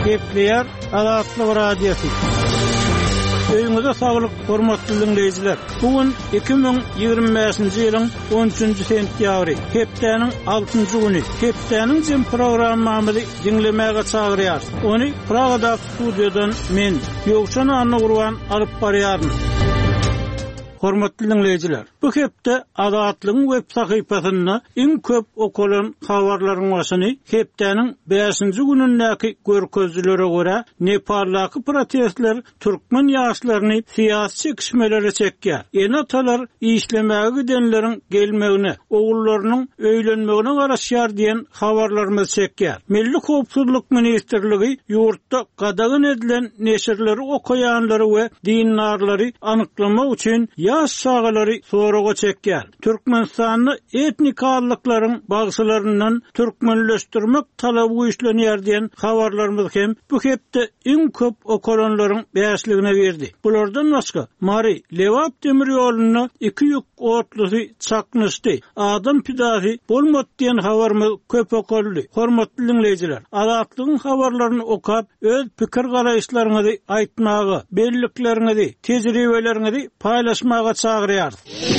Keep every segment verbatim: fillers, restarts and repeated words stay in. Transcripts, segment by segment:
Kepler Azatlyk Radiosu. Öýüňizde saglyk, hormatly dinleýijiler. Bugün iki bin ýygrimi beşinji ýylyň on üçünji sentýabry, hepdeniň altynjy güni. Hepdeniň jym programmamyzy dinlemäge çagyrýar. Ony Pragada studiýadan men Ýowşan Anna Gurban alyp barýarmyn. Hormatly dinleýijiler, bu hepde Azatlygyň web sahypasyna iň köp okulan habarlaryň başyny hepdeniň beşinji günündäki görkezlere görä Nepaldaky protestler türkmen ýaşlaryny syýasy çekişmelere çekýär. Enatalar işlemäge gidenleriň gelmegine, ogullarynyň öýlenmegine garaşýar diýen habarlarymyz çekýär. Milli Howpsuzlyk Ministrligi ýurtda gadagyn edilen neşirleri okuyanlary we dindarlary anyklamak üçin ýaş şagalary soraga çekýär. Türkmenistanyny etnik allyklaryň bagşylaryndan türkmenleşdirmek talaby güýçlenýär diýen habarlarymyz hem bu hepde iň köp okulanlaryň beýasligine berdi. Bulardan başga Mari Lewap demir ýoluny iki ýük otlusy çaknysdy. Adam pidasy bolmady diýen habarymyz köp okuldy. Hormatly dinleýijiler, Azatlygyň habarlaryny okap öz pikir garaýşlaryňyzy aýtmagy, bellikleriňizi, tejribeleriňizi paýlaşmagy çagyrýar.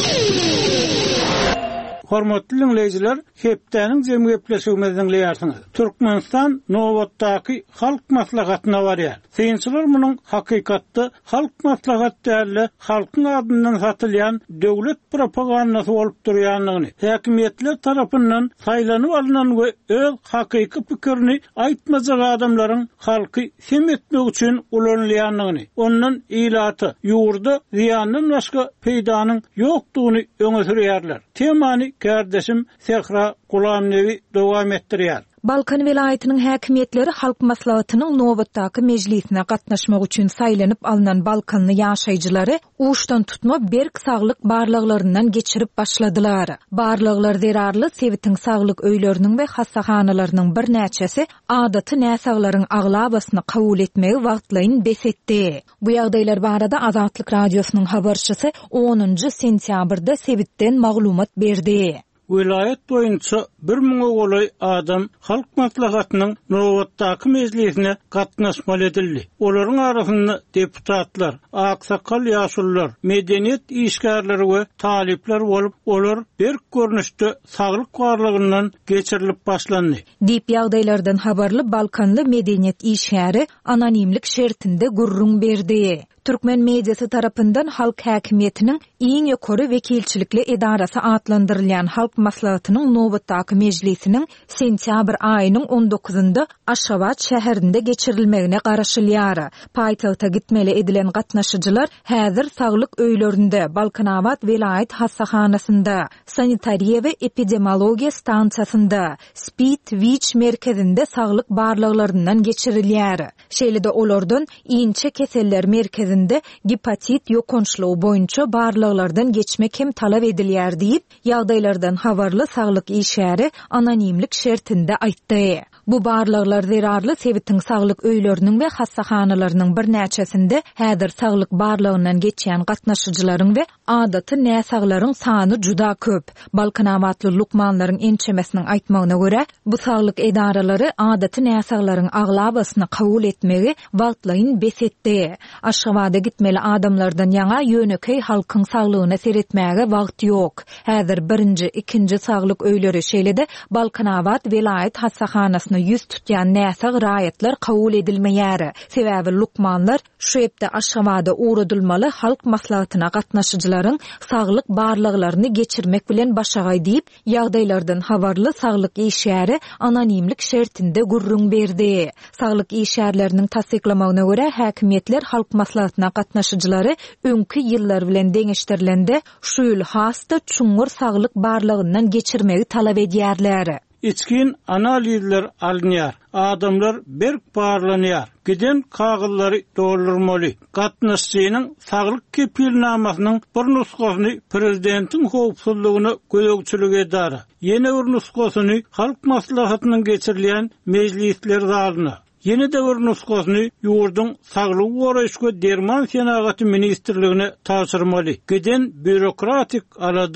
Hormatly dinleýijiler, hepdeniň jemgyýetleşigini dinleýärsiňiz. Türkmenistan nowatdaky halk maslahatyna barýar. Synçylar munyň hakykatda halk maslahat däli halkyň adyndan satylýan döwlet propagandasy bolup durýanlygyny, häkimetler tarapyndan saýlanyp alynan we öz hakyky pikirini aýtmajak adamlaryň halky hem etmek üçin ulanylýanlygyny, ondan ilaty ýurda ziýandan başga peýdanyň ýokdugyny öňe sürýärler. Temany kardeşim Sehra Gulamnevi dowam etdirýär. Balkan vilayatynyň häkimetleri halk maslahatynyň nowatdaky mejlisine gatnaşmak üçin saýlanyp alynan Balkanly ýaşaýjylary uşdan tutma berk saglyk barlyklaryndan geçirip başladylar. Barlyklar zerarly sebitiň saglyk öýleriniň we hassahanalarynyn bir näçesi adaty näsaglaryň aglabasyny kabul etmegi wagtlaryň besetdi. Bu ýagdaýlar barada Azatlyk Radiosynyň habarçysy onunjy sentýabrda sebitden maglumat berdi. Vilayet boyunca bir müňe golay adam halk maslahatynyň nowatdaky mejlisine gatnaşmaly edildi. Olaryň arasynda deputatlar, aksakal ýaşullar, medeniýet işgärleri we talipler bolup, olar bir görnüşde saglyk barlygyndan geçirilip başlandy. Diýip ýagdaýlardan habarly Balkanly medeniýet işgäri anonimlik şertinde gurrun berdi. Türkmen mediası tarapyndan halk häkimetiniň iň ýokary wekilçilikli edarasy atlandyrylýan halk maslahatynyň nowatdaky mejlisiniň sentýabr aýynyň on dokuzynda Aşgabat şäherinde geçirilmegine garaşylýar. Paýtagta gitmeli edilen gatnaşyjylar häzir saglyk öýlerinde Balkanabat vilayet hassahanasynda, sanitariýa we epidemiologiýa stansiýasynda, Spit Wich merkezinde saglyk barlyklaryndan geçirilýär. Şeýle-de olardan iňçe keseller merkezi hepatit ýokançlygy boýunça barlyklardan geçmek hem talap edilýär diýip ýagdaýlardan habarly saglyk işgäri anonimlik şertinde aýtdy. Bu barlyklar zerarly sebitiň saglyk öýleriniň we hassahanalarynyn bir näçesinde häzir saglyk barlygyndan geçýän gatnaşyjylaryň we adaty näsaglaryň sany juda köp. Balkanamatly lukmanlaryň ençemesiniň aýtmagyna görä, bu saglyk edaralary adaty näsaglaryň aglabasyny kabul etmegi wagtlaryň besetdi. Aşgabada gitmeli adamlardan ýaňa ýönekey halkyň saglygyna seretmäge wagt ýok. Häzir birinji, ikinji saglyk öýleri şeýle-de Balkanabat vilayet hassahanasyny ýüz tutýan näsag raýatlar kabul edilmeýär. Sebäbi lukmanlar şu ýerde Aşgabada uğradylmaly halk maslahatyna gatnaşyjylaryň saglyk barlyklaryny geçirmek bilen başagay diýip ýagdaýlardan habarly saglyk işgäri anonimlik şertinde gurrun berdi. Saglyk işgärleriniň tasdiklamagyna görä häkimetler halk maslahatyna gatnaşyjylary öňkü ýyllar bilen deňeşdirilende şu ýyl hasta çuňur saglyk barlygyndan geçirmegi talap edýärler. İçkin analizler alınýar. Adamlar berk barlanýar. Giden kagıllary doldurmaly. Gatnaşyjynyň saglyk kepilnamasynyň bir nusgasyny prezidentiň howpsuzlygyny gözegçilik edýär. Ýene bir nusgasyny halk maslahatynyň geçirilýän mejlisler zalyna. Yeni de bir nusgasyny ýurdun saglyk goraýşy derman senagaty ministrligine taşyrmaly. Giden bürokratik alada.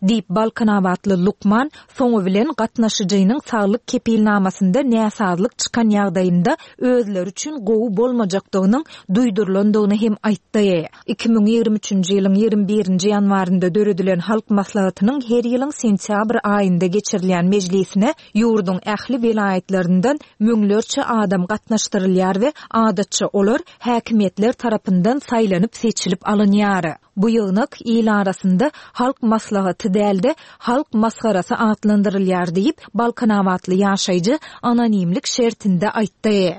Diýip Balkanawatly Lukman soňu bilen gatnaşyjynyň saglyk kepilnamasynda näsazlyk çykan ýagdaýynda özleri üçin gowy bolmajakdygynyň duýdurulandygyny hem aýtdy. iki ming ýigirme üçinji ýylyň ýigirme birinji ýanwarynda döredilen halk maslahatynyň her ýylyň sentýabr aýynda geçirilen mejlisine ýurdun ähli welaýatlerinden müňlerçe adam gatnaşdyrylýar we adatça olar häkimetler tarapyndan saýlanyp seçilip alınýar. Bu ýygnak il arasynda halk maslahaty däldi, halk masgarasy atlandyrylýar diýip Balkanawatly ýaşaýjy anonimlik şertinde aýtdy.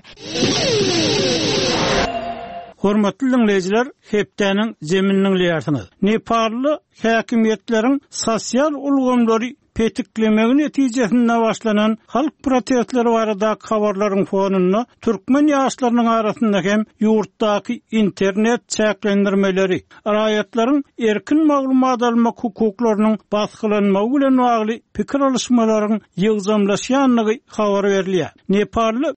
Hormatly dinleyijiler, hepdeniň zemininiň liýasyňyz. Nepally häkimetleriň sosial ulgamlary petiklemek netijesinde başlanan halk protestleri barada habarlaryň fonunda türkmen ýaşlarynyň arasynda hem ýurtdaky internet çäklendirmeleri, raýatlaryň erkin maglumat almak hukuklarynyň baskylanmagy bilen bagly pikir alışmalaryň ýygzamlaşýanlygy habar berilýär. Nepally